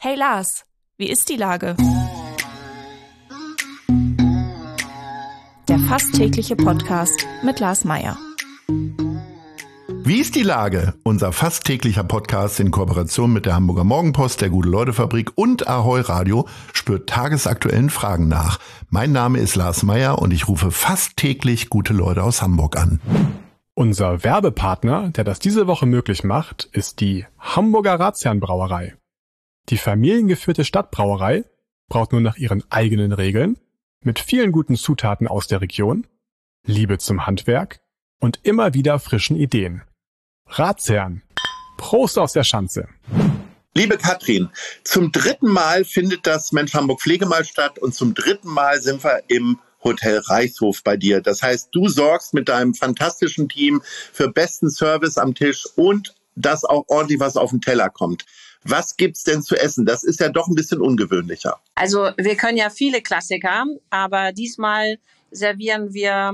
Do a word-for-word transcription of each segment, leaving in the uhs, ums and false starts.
Hey Lars, wie ist die Lage? Der fast tägliche Podcast mit Lars Meyer. Wie ist die Lage? Unser fast täglicher Podcast in Kooperation mit der Hamburger Morgenpost, der Gute-Leute-Fabrik und Ahoi Radio spürt tagesaktuellen Fragen nach. Mein Name ist Lars Meyer und ich rufe fast täglich gute Leute aus Hamburg an. Unser Werbepartner, der das diese Woche möglich macht, ist die Hamburger Ratsherrenbrauerei. Die familiengeführte Stadtbrauerei braut nur nach ihren eigenen Regeln, mit vielen guten Zutaten aus der Region, Liebe zum Handwerk und immer wieder frischen Ideen. Ratsherren, Prost aus der Schanze! Liebe Katrin, zum dritten Mal findet das Mensch Hamburg Pflegemal statt und zum dritten Mal sind wir im Hotel Reichshof bei dir. Das heißt, du sorgst mit deinem fantastischen Team für besten Service am Tisch und dass auch ordentlich was auf den Teller kommt. Was gibt's denn zu essen? Das ist ja doch ein bisschen ungewöhnlicher. Also wir können ja viele Klassiker, aber diesmal servieren wir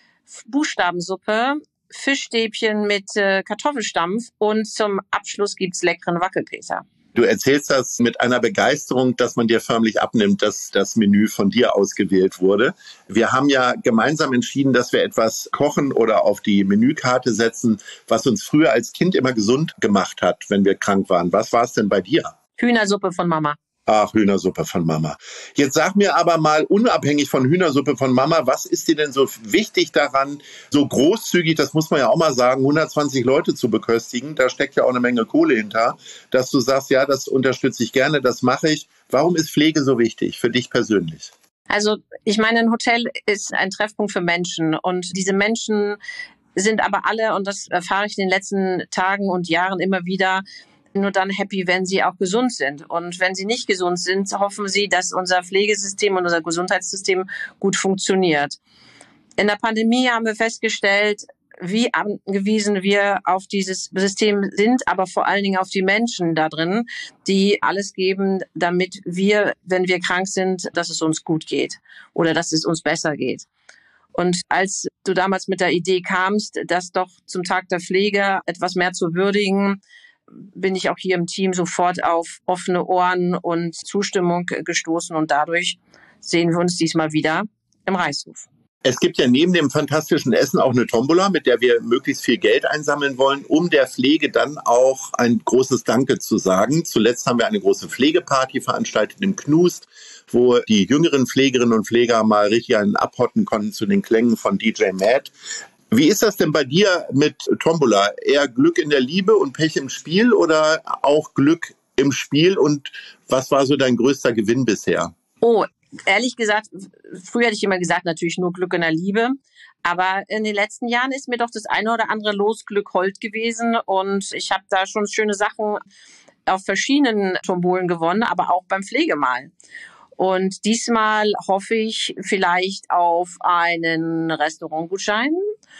Buchstabensuppe, Fischstäbchen mit äh, Kartoffelstampf und zum Abschluss gibt's leckeren Wackelpeter. Du erzählst das mit einer Begeisterung, dass man dir förmlich abnimmt, dass das Menü von dir ausgewählt wurde. Wir haben ja gemeinsam entschieden, dass wir etwas kochen oder auf die Menükarte setzen, was uns früher als Kind immer gesund gemacht hat, wenn wir krank waren. Was war es denn bei dir? Hühnersuppe von Mama. Ach, Hühnersuppe von Mama. Jetzt sag mir aber mal, unabhängig von Hühnersuppe von Mama, was ist dir denn so wichtig daran, so großzügig, das muss man ja auch mal sagen, hundertzwanzig Leute zu beköstigen, da steckt ja auch eine Menge Kohle hinter, dass du sagst, ja, das unterstütze ich gerne, das mache ich. Warum ist Pflege so wichtig für dich persönlich? Also ich meine, ein Hotel ist ein Treffpunkt für Menschen und diese Menschen sind aber alle, und das erfahre ich in den letzten Tagen und Jahren immer wieder, nur dann happy, wenn sie auch gesund sind. Und wenn sie nicht gesund sind, hoffen sie, dass unser Pflegesystem und unser Gesundheitssystem gut funktioniert. In der Pandemie haben wir festgestellt, wie angewiesen wir auf dieses System sind, aber vor allen Dingen auf die Menschen da drin, die alles geben, damit wir, wenn wir krank sind, dass es uns gut geht oder dass es uns besser geht. Und als du damals mit der Idee kamst, das doch zum Tag der Pflege etwas mehr zu würdigen, bin ich auch hier im Team sofort auf offene Ohren und Zustimmung gestoßen und dadurch sehen wir uns diesmal wieder im Reichshof. Es gibt ja neben dem fantastischen Essen auch eine Tombola, mit der wir möglichst viel Geld einsammeln wollen, um der Pflege dann auch ein großes Danke zu sagen. Zuletzt haben wir eine große Pflegeparty veranstaltet im Knust, wo die jüngeren Pflegerinnen und Pfleger mal richtig einen abhotten konnten zu den Klängen von D J Matt. Wie ist das denn bei dir mit Tombola? Eher Glück in der Liebe und Pech im Spiel oder auch Glück im Spiel? Und was war so dein größter Gewinn bisher? Oh, ehrlich gesagt, früher hätte ich immer gesagt, natürlich nur Glück in der Liebe. Aber in den letzten Jahren ist mir doch das eine oder andere Losglück hold gewesen. Und ich habe da schon schöne Sachen auf verschiedenen Tombolen gewonnen, aber auch beim Pflegemal. Und diesmal hoffe ich vielleicht auf einen Restaurantgutschein.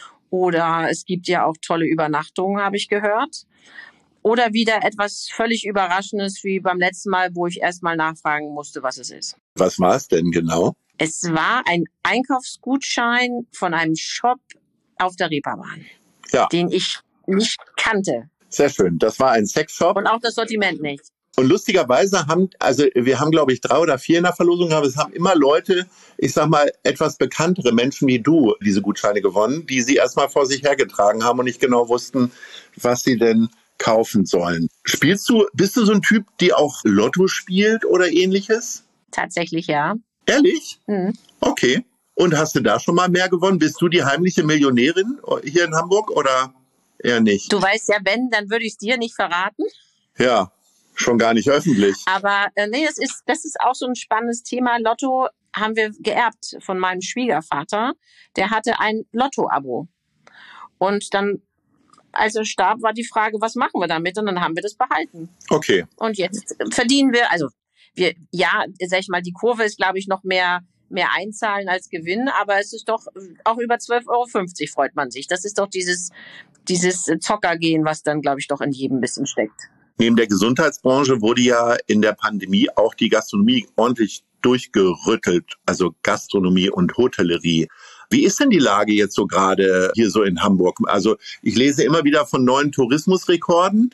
Oder es gibt ja auch tolle Übernachtungen, habe ich gehört. Oder wieder etwas völlig Überraschendes wie beim letzten Mal, wo ich erst mal nachfragen musste, was es ist. Was war es denn genau? Es war ein Einkaufsgutschein von einem Shop auf der Reeperbahn, ja, den ich nicht kannte. Sehr schön. Das war ein Sexshop. Und auch das Sortiment nicht. Und lustigerweise haben, also wir haben, glaube ich, drei oder vier in der Verlosung, aber es haben immer Leute, ich sag mal, etwas bekanntere Menschen wie du diese Gutscheine gewonnen, die sie erstmal vor sich hergetragen haben und nicht genau wussten, was sie denn kaufen sollen. Spielst du, bist du so ein Typ, die auch Lotto spielt oder ähnliches? Tatsächlich, ja. Ehrlich? Mhm. Okay. Und hast du da schon mal mehr gewonnen? Bist du die heimliche Millionärin hier in Hamburg oder eher nicht? Du weißt ja, wenn, dann würde ich es dir nicht verraten. Ja. Schon gar nicht öffentlich. Aber äh, nee, das ist, das ist auch so ein spannendes Thema. Lotto haben wir geerbt von meinem Schwiegervater. Der hatte ein Lotto-Abo. Und dann, als er starb, war die Frage, was machen wir damit? Und dann haben wir das behalten. Okay. Und jetzt verdienen wir, also wir, ja, sag ich mal, die Kurve ist, glaube ich, noch mehr, mehr einzahlen als Gewinn. Aber es ist doch auch über zwölf Euro fünfzig freut man sich. Das ist doch dieses, dieses Zockergehen, was dann, glaube ich, doch in jedem ein bisschen steckt. Neben der Gesundheitsbranche wurde ja in der Pandemie auch die Gastronomie ordentlich durchgerüttelt, also Gastronomie und Hotellerie. Wie ist denn die Lage jetzt so gerade hier so in Hamburg? Also ich lese immer wieder von neuen Tourismusrekorden.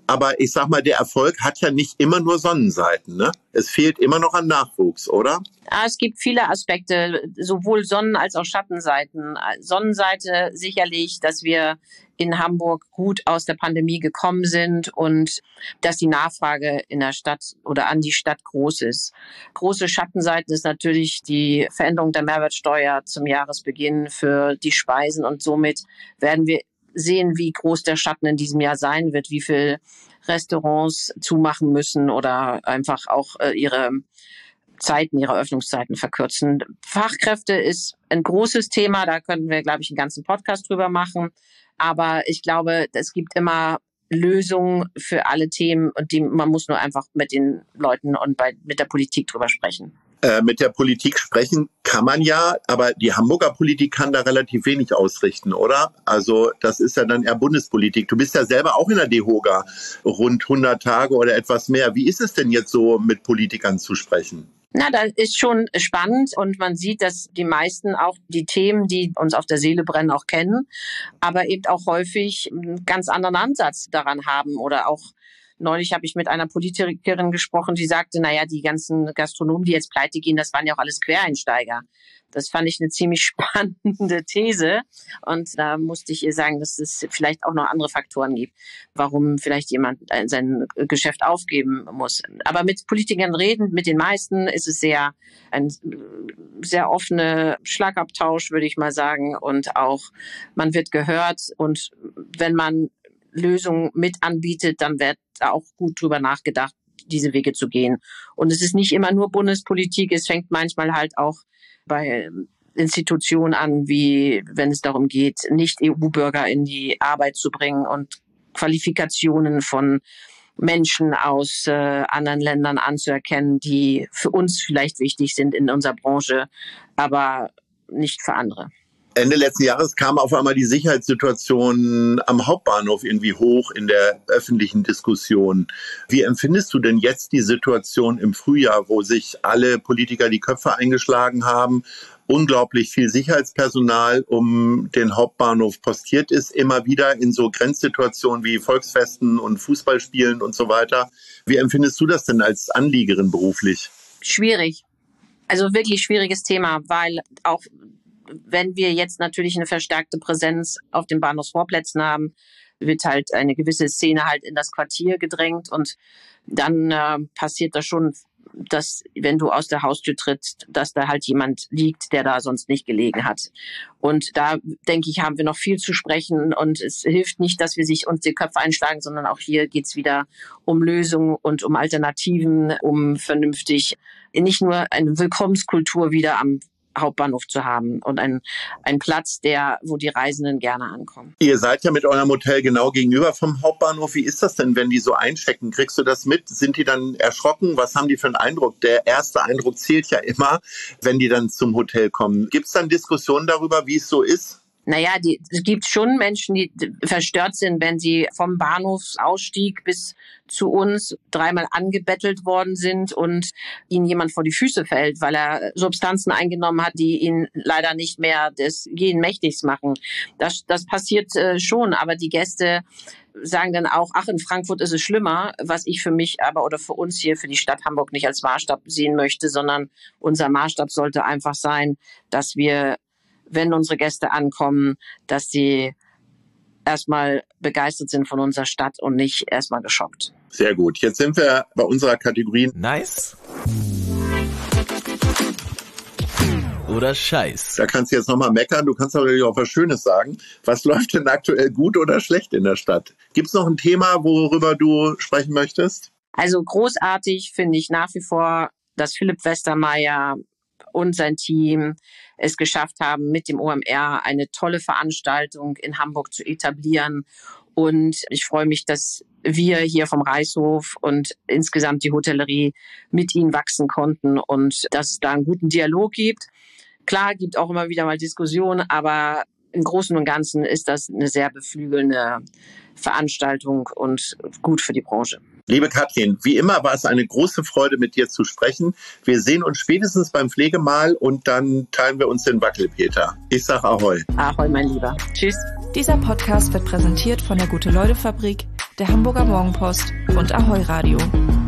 Aber ich sag mal, der Erfolg hat ja nicht immer nur Sonnenseiten, ne? Es fehlt immer noch an Nachwuchs, oder? Ja, es gibt viele Aspekte, sowohl Sonnen- als auch Schattenseiten. Sonnenseite sicherlich, dass wir in Hamburg gut aus der Pandemie gekommen sind und dass die Nachfrage in der Stadt oder an die Stadt groß ist. Große Schattenseiten ist natürlich die Veränderung der Mehrwertsteuer zum Jahresbeginn für die Speisen und somit werden wir sehen, wie groß der Schatten in diesem Jahr sein wird, wie viel Restaurants zumachen müssen oder einfach auch äh, ihre Zeiten, ihre Öffnungszeiten verkürzen. Fachkräfte ist ein großes Thema, da können wir, glaube ich, einen ganzen Podcast drüber machen. Aber ich glaube, es gibt immer Lösungen für alle Themen und die, man muss nur einfach mit den Leuten und bei, mit der Politik drüber sprechen. Äh, mit der Politik sprechen kann man ja, aber die Hamburger Politik kann da relativ wenig ausrichten, oder? Also das ist ja dann eher Bundespolitik. Du bist ja selber auch in der DEHOGA rund hundert Tage oder etwas mehr. Wie ist es denn jetzt so, mit Politikern zu sprechen? Na, das ist schon spannend und man sieht, dass die meisten auch die Themen, die uns auf der Seele brennen, auch kennen, aber eben auch häufig einen ganz anderen Ansatz daran haben oder auch neulich habe ich mit einer Politikerin gesprochen, die sagte, naja, die ganzen Gastronomen, die jetzt pleite gehen, das waren ja auch alles Quereinsteiger. Das fand ich eine ziemlich spannende These. Und da musste ich ihr sagen, dass es vielleicht auch noch andere Faktoren gibt, warum vielleicht jemand sein Geschäft aufgeben muss. Aber mit Politikern reden, mit den meisten ist es sehr ein sehr offener Schlagabtausch, würde ich mal sagen. Und auch man wird gehört. Und wenn man Lösungen mit anbietet, dann wird auch gut drüber nachgedacht, diese Wege zu gehen. Und es ist nicht immer nur Bundespolitik, es fängt manchmal halt auch bei Institutionen an, wie wenn es darum geht, Nicht-E U-Bürger in die Arbeit zu bringen und Qualifikationen von Menschen aus äh, anderen Ländern anzuerkennen, die für uns vielleicht wichtig sind in unserer Branche, aber nicht für andere. Ende letzten Jahres kam auf einmal die Sicherheitssituation am Hauptbahnhof irgendwie hoch in der öffentlichen Diskussion. Wie empfindest du denn jetzt die Situation im Frühjahr, wo sich alle Politiker die Köpfe eingeschlagen haben, unglaublich viel Sicherheitspersonal um den Hauptbahnhof postiert ist, immer wieder in so Grenzsituationen wie Volksfesten und Fußballspielen und so weiter? Wie empfindest du das denn als Anliegerin beruflich? Schwierig. Also wirklich schwieriges Thema, weil auch wenn wir jetzt natürlich eine verstärkte Präsenz auf den Bahnhofsvorplätzen haben, wird halt eine gewisse Szene halt in das Quartier gedrängt und dann äh, passiert das schon, dass wenn du aus der Haustür trittst, dass da halt jemand liegt, der da sonst nicht gelegen hat. Und da, denke ich, haben wir noch viel zu sprechen und es hilft nicht, dass wir sich uns die Köpfe einschlagen, sondern auch hier geht's wieder um Lösungen und um Alternativen, um vernünftig nicht nur eine Willkommenskultur wieder am Hauptbahnhof zu haben und ein, ein Platz, der, wo die Reisenden gerne ankommen. Ihr seid ja mit eurem Hotel genau gegenüber vom Hauptbahnhof. Wie ist das denn, wenn die so einchecken? Kriegst du das mit? Sind die dann erschrocken? Was haben die für einen Eindruck? Der erste Eindruck zählt ja immer, wenn die dann zum Hotel kommen. Gibt es dann Diskussionen darüber, wie es so ist? Naja, die, es gibt schon Menschen, die verstört sind, wenn sie vom Bahnhofsausstieg bis zu uns dreimal angebettelt worden sind und ihnen jemand vor die Füße fällt, weil er Substanzen eingenommen hat, die ihn leider nicht mehr des Gehen mächtig machen. Das, das passiert äh, schon, aber die Gäste sagen dann auch, ach, in Frankfurt ist es schlimmer, was ich für mich aber oder für uns hier, für die Stadt Hamburg nicht als Maßstab sehen möchte, sondern unser Maßstab sollte einfach sein, dass wir, wenn unsere Gäste ankommen, dass sie erstmal begeistert sind von unserer Stadt und nicht erstmal geschockt. Sehr gut. Jetzt sind wir bei unserer Kategorie Nice oder Scheiß. Da kannst du jetzt nochmal meckern, du kannst natürlich auch was Schönes sagen. Was läuft denn aktuell gut oder schlecht in der Stadt? Gibt es noch ein Thema, worüber du sprechen möchtest? Also großartig finde ich nach wie vor, dass Philipp Westermeier und sein Team es geschafft haben, mit dem O M R eine tolle Veranstaltung in Hamburg zu etablieren. Und ich freue mich, dass wir hier vom Reichshof und insgesamt die Hotellerie mit ihnen wachsen konnten und dass es da einen guten Dialog gibt. Klar, gibt auch immer wieder mal Diskussionen, aber im Großen und Ganzen ist das eine sehr beflügelnde Veranstaltung und gut für die Branche. Liebe Katrin, wie immer war es eine große Freude, mit dir zu sprechen. Wir sehen uns spätestens beim Pflegemahl und dann teilen wir uns den Wackelpeter. Ich sag Ahoi. Ahoi, mein Lieber. Tschüss. Dieser Podcast wird präsentiert von der Gute-Leute-Fabrik, der Hamburger Morgenpost und Ahoi Radio.